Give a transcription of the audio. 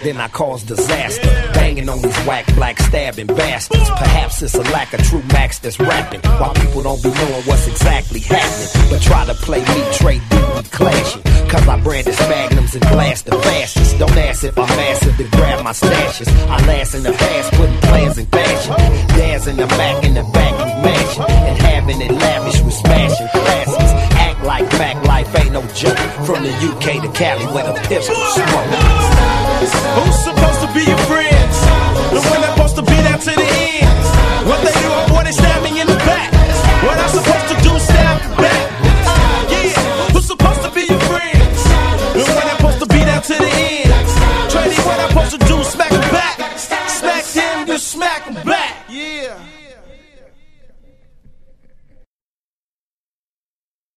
then I cause disaster. Banging on these whack black stabbing bastards. Perhaps it's a lack of true max that's rapping, while people don't be knowing what's exactly happening, but try to play me, trade duty clashing. Cause I brandish magnums and blast the fastest. Don't ask if I'm massive to grab my stashes. I last in the past, putting plans in fashion. Dads in the back, we mashing. And having it lavish with smashing classes. Act like Mac life ain't no joke. From the UK to Cali where the pistol smoke. Who's supposed to be your friends? The one that's supposed to be there to the end. What they do, boy, they stab me in the back. What I'm supposed to do, stab back. Yeah, who's supposed to be your friends? The one that's supposed to be there to the end. Trading what I'm supposed to do, smack